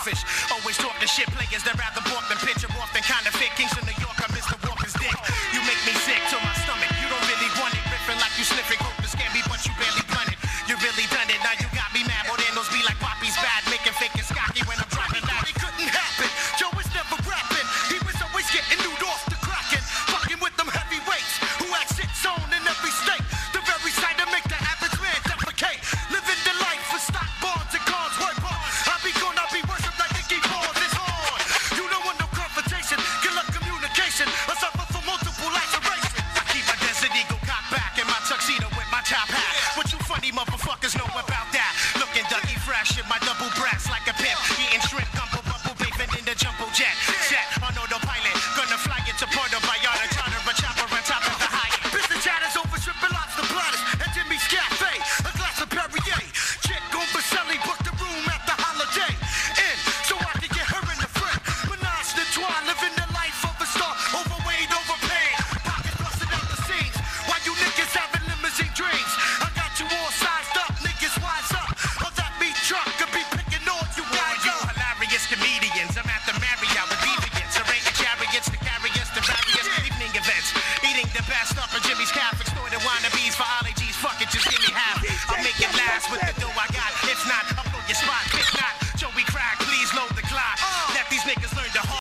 selfish. Always talk the shit, players that rather walk than pitch. I'm often kind of fit. Kings in New York, I miss the Walker's dick. You make me sick to my stomach. You don't really want it. Ripping like you sniffing coke to scare me, but you barely done it. You really done it. Now you got me mad. But then those be like Poppy's bad, making fake and cocky when I'm dropping that. It couldn't happen. Joe was never rapping. He was always getting nude off the cracking. Fucking with them heavyweights who had shit zone in every state. The very sight to make the average man defecate. Living the life for stock bonds and cars. Work hard. I be worshipped like Nicky Balls. It's hard. You don't want no confrontation. Kill up communication. I suffer from multiple lacerations. I keep my Desert Eagle cocked back in my tuxedo with my top hat. What you funny motherfuckers know about that? Looking Dougie fresh in my double